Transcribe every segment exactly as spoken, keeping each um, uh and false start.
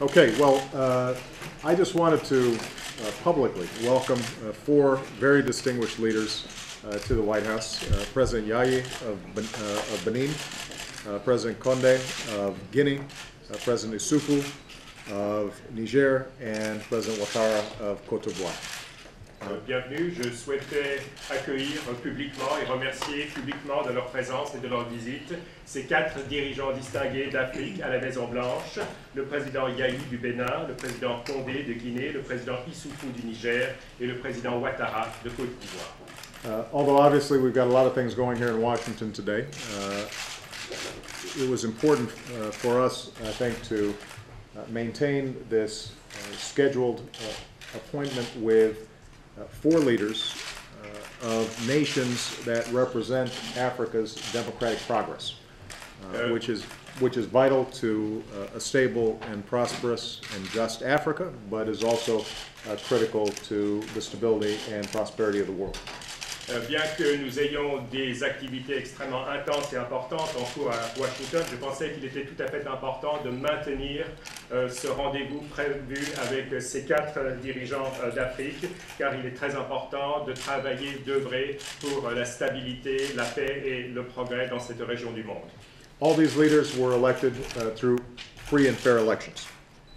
Okay, well, uh, I just wanted to uh, publicly welcome uh, four very distinguished leaders uh, to the White House. Uh, President Yahya of, ben uh, of Benin, uh, President Condé of Guinea, uh, President Issoufou of Niger, and President Ouattara of Côte d'Ivoire. Euh, bienvenue, je souhaitais accueillir euh, publiquement et remercier publiquement de leur présence et de leur visite ces quatre dirigeants distingués d'Afrique à la Maison-Blanche, le président Yahya du Bénin, le président Condé de Guinée, le président Issoufou du Niger et le président Ouattara de Côte d'Ivoire. Uh, although obviously we've got a lot of things going here in Washington today, uh, it was important uh, for us, I think, to uh, maintain this uh, scheduled uh, appointment with Uh, four leaders uh, of nations that represent Africa's democratic progress, uh, uh, which is which is vital to uh, a stable and prosperous and just Africa, but is also uh, critical to the stability and prosperity of the world. Euh, bien que nous ayons des activités extrêmement intenses et importantes en cours à Washington, je pensais qu'il était tout à fait important de maintenir euh, ce rendez-vous prévu avec ces quatre euh, dirigeants euh, d'Afrique, car il est très important de travailler, d'œuvrer pour euh, la stabilité, la paix et le progrès dans cette région du monde. All these leaders were elected uh, through free and fair elections.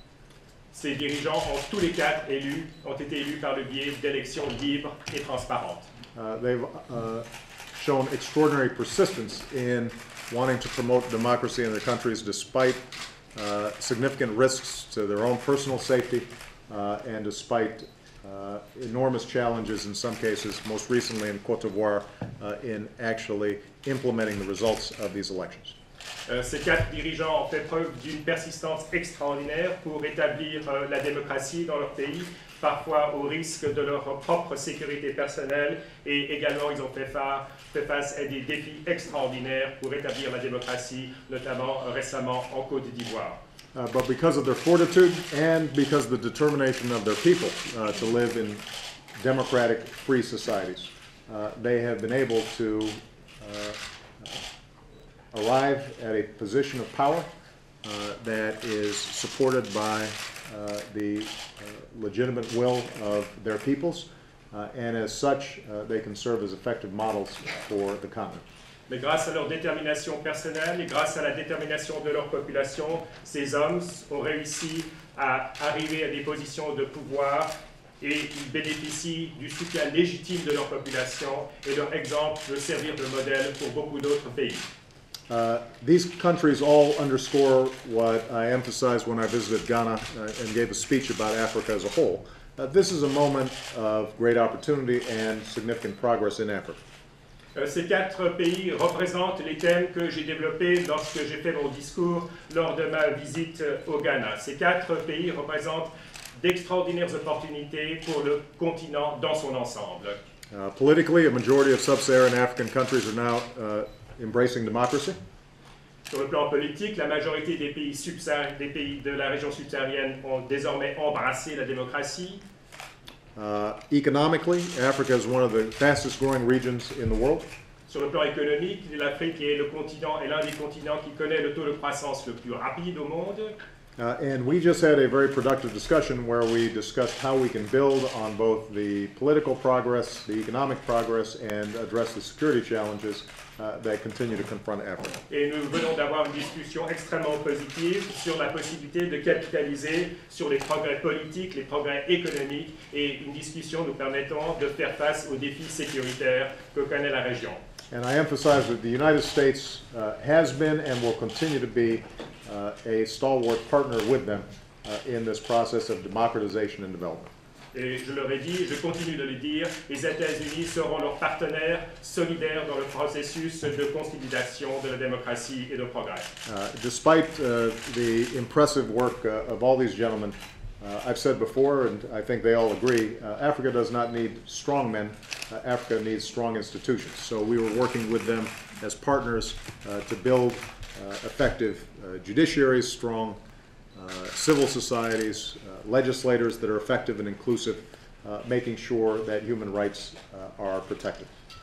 Ces dirigeants ont tous les quatre élus, ont été élus par le biais d'élections libres et transparentes. Uh, they've uh, shown extraordinary persistence in wanting to promote democracy in their countries despite uh, significant risks to their own personal safety uh, and despite uh, enormous challenges in some cases, most recently in Côte d'Ivoire, uh, in actually implementing the results of these elections. Euh, ces quatre dirigeants ont fait preuve d'une persistance extraordinaire pour établir euh, la démocratie dans leur pays, parfois au risque de leur propre sécurité personnelle, et également ils ont fait, fa fait face à des défis extraordinaires pour établir la démocratie, notamment euh, récemment en Côte d'Ivoire. Uh, but because of their fortitude and because of the determination of their people uh, to live in democratic, free societies, uh, they have been able to uh, arrive at a position of power uh, that is supported by uh, the uh, legitimate will of their peoples, uh, and as such, uh, they can serve as effective models for the continent. Mais grâce à leur détermination personnelle et grâce à la détermination de leur population, ces hommes ont réussi à arriver à des positions de pouvoir et ils bénéficient du soutien légitime de leur population et leur exemple peut servir de modèle pour beaucoup d'autres pays. Uh, these countries all underscore what I emphasized when I visited Ghana uh, and gave a speech about Africa as a whole. Uh, this is a moment of great opportunity and significant progress in Africa. Euh, ces quatre pays représentent les thèmes que j'ai développés lorsque j'ai fait mon discours lors de ma visite au Ghana. Ces quatre pays représentent d'extraordinaires opportunités pour le continent dans son ensemble. Uh, politically, a majority of sub-Saharan African countries are now uh, embracing democracy. Sur le plan politique, la majorité des pays, des pays de la région subsaharienne ont désormais embrassé la démocratie. Uh, economically, Africa is one of the fastest growing regions in the world. Sur le plan économique, l'Afrique est le continent est l'un des continents qui connaît le taux de croissance le plus rapide au monde. Uh, and we just had a very productive discussion where we discussed how we can build on both the political progress, the economic progress, and address the security challenges uh, that continue to confront Africa. Et nous venons d'avoir une discussion extrêmement positive sur la possibilité de capitaliser sur les progrès politiques, les progrès économiques, et une discussion nous permettant de faire face aux défis sécuritaires que connaît la région. And I emphasize that the United States uh, has been and will continue to be uh, a stalwart partner with them uh, in this process of democratization and development. Et je leur ai dit, je continue de le dire, les États-Unis seront leurs partenaires solidaires dans le processus de consolidation de la démocratie et de progrès. Uh, despite uh, the impressive work uh, of all these gentlemen, uh, I've said before, and I think they all agree, uh, Africa does not need strong men. Uh, Africa needs strong institutions. So we were working with them as partners uh, to build uh, effective uh, judiciaries, strong uh, civil societies, uh, legislators that are effective and inclusive, uh, making sure that human rights uh, are protected.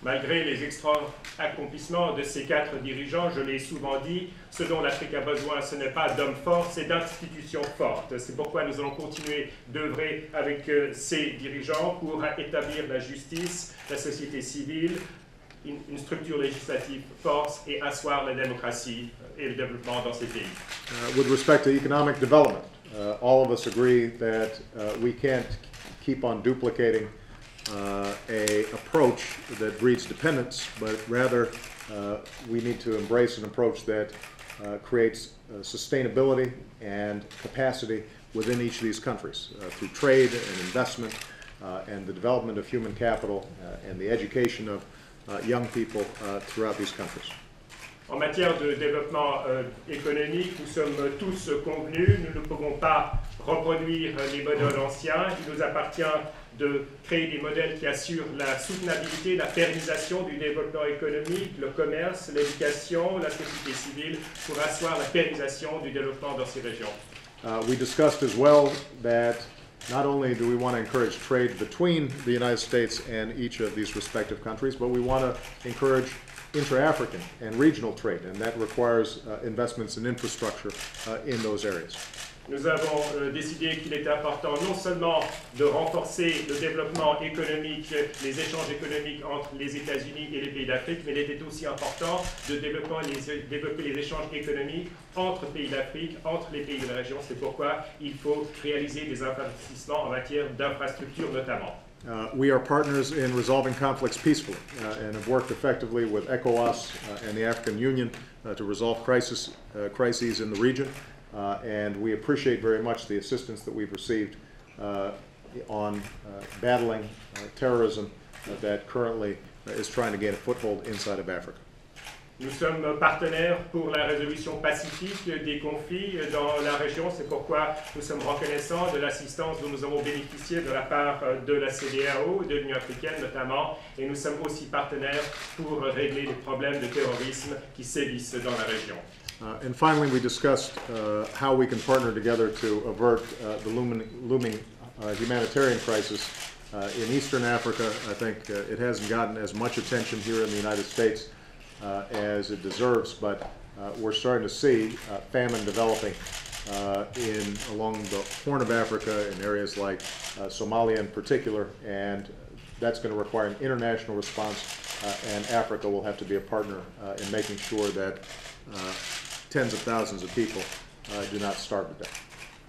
Malgré les extra-accomplissements de ces quatre dirigeants, je l'ai souvent dit, ce dont l'Afrique a besoin, ce n'est pas d'hommes forts, c'est d'institutions fortes. C'est pourquoi nous allons continuer d'œuvrer avec euh, ces dirigeants pour établir la justice, la société civile, une, une structure législative forte et asseoir la démocratie et le développement dans ces pays. Uh, with respect to economic development, uh, all of us agree that uh, we can't keep on duplicating Uh, a approach that breeds dependence, but rather uh, we need to embrace an approach that uh, creates uh, sustainability and capacity within each of these countries uh, through trade and investment uh, and the development of human capital uh, and the education of uh, young people uh, throughout these countries. En matière de développement euh, économique, nous sommes tous convenus, nous ne pouvons pas reproduire les modèles anciens. Il nous appartient de créer des modèles qui assurent la soutenabilité, la pérennisation du développement économique, le commerce, l'éducation, la société civile, pour asseoir la pérennisation du développement dans ces régions. Uh, we discussed as well that not only do we want to encourage trade between the United States and each of these respective countries, but we want to encourage intra-African and regional trade, and that requires uh, investments in infrastructure uh, in those areas. Nous avons euh, décidé qu'il était important non seulement de renforcer le développement économique, les échanges économiques entre les États-Unis et les pays d'Afrique, mais il était aussi important de développer les, développer les échanges économiques entre pays d'Afrique, entre les pays de la région. C'est pourquoi il faut réaliser des investissements en matière d'infrastructures notamment. Uh, we are partners in resolving conflicts peacefully uh, and have worked effectively with ECOWAS uh, and the African Union uh, to resolve crisis, uh, crises in the region. Uh, and we appreciate very much the assistance that we've received uh, on uh, battling uh, terrorism uh, that currently is trying to gain a foothold inside of Africa. Nous sommes partenaires pour la résolution pacifique des conflits dans la région. C'est pourquoi nous sommes reconnaissants de l'assistance dont nous avons bénéficié de la part de la C D A O, de l'Union africaine notamment. Et nous sommes aussi partenaires pour régler les problèmes de terrorisme qui sévissent dans la région. Uh, and finally, we discussed uh, how we can partner together to avert uh, the looming, looming uh, humanitarian crisis uh, in Eastern Africa. I think uh, it hasn't gotten as much attention here in the United States uh, as it deserves, but uh, we're starting to see uh, famine developing uh, in along the Horn of Africa in areas like uh, Somalia in particular, and that's going to require an international response, uh, and Africa will have to be a partner uh, in making sure that uh, tens of thousands of people uh, do not starve to death.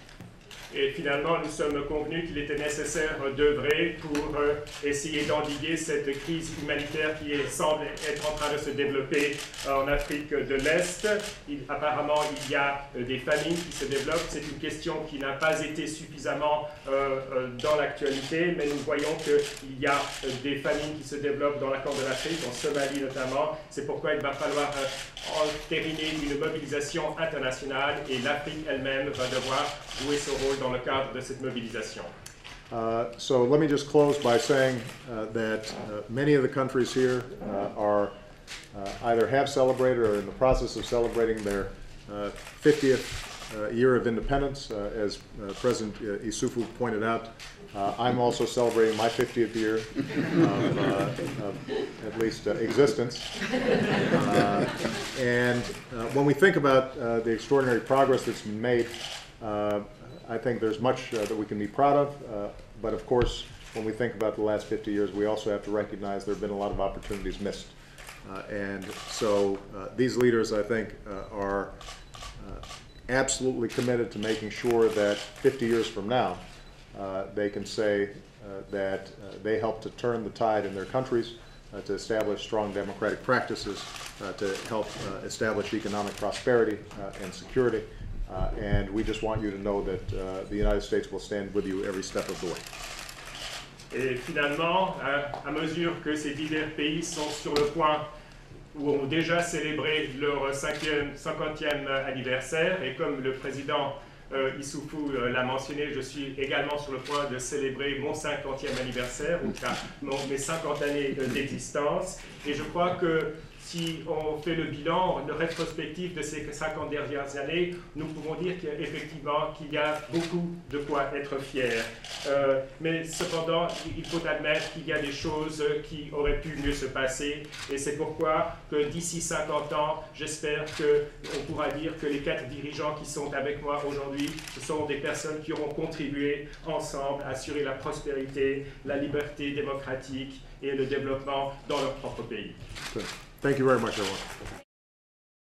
Et finalement, nous sommes convenus qu'il était nécessaire d'œuvrer pour euh, essayer d'endiguer cette crise humanitaire qui est, semble être en train de se développer euh, en Afrique de l'Est. Il, apparemment, il y a euh, des famines qui se développent. C'est une question qui n'a pas été suffisamment euh, euh, dans l'actualité, mais nous voyons qu'il y a euh, des famines qui se développent dans la Corne de l'Afrique, en Somalie notamment. C'est pourquoi il va falloir euh, entériner une mobilisation internationale et l'Afrique elle-même va devoir jouer ce rôle dans le cadre de cette mobilisation. Uh, so let me just close by saying uh, that uh, many of the countries here uh, are uh, either have celebrated or in the process of celebrating their uh, fiftieth uh, year of independence, uh, as uh, President uh, Issoufou pointed out. Uh, I'm also celebrating my fiftieth year of, uh, of at least uh, existence. Uh, and uh, when we think about uh, the extraordinary progress that's been made, uh, I think there's much uh, that we can be proud of, uh, but of course, when we think about the last fifty years, we also have to recognize there have been a lot of opportunities missed. Uh, and so uh, these leaders, I think, uh, are uh, absolutely committed to making sure that fifty years from now, uh, they can say uh, that uh, they helped to turn the tide in their countries, uh, to establish strong democratic practices, uh, to help uh, establish economic prosperity uh, and security. Uh, and we just want you to know that uh, the United States will stand with you every step of the way. Et finalement, à, à mesure que ces divers pays sont sur le point ou ont déjà célébré leur cinquantième anniversaire, et comme le président euh, Issoufou euh, l'a mentionné, je suis également sur le point de célébrer mon cinquantième anniversaire, ou mon, mes cinquante années euh, d'existence, et je crois que si on fait le bilan, le rétrospectif de ces cinquante dernières années, nous pouvons dire qu'effectivement qu'il y a beaucoup de quoi être fier. Euh, mais cependant, il faut admettre qu'il y a des choses qui auraient pu mieux se passer, et c'est pourquoi que d'ici cinquante ans, j'espère qu'on pourra dire que les quatre dirigeants qui sont avec moi aujourd'hui, ce sont des personnes qui auront contribué ensemble à assurer la prospérité, la liberté démocratique et le développement dans leur propre pays. Good. Thank you very much, everyone.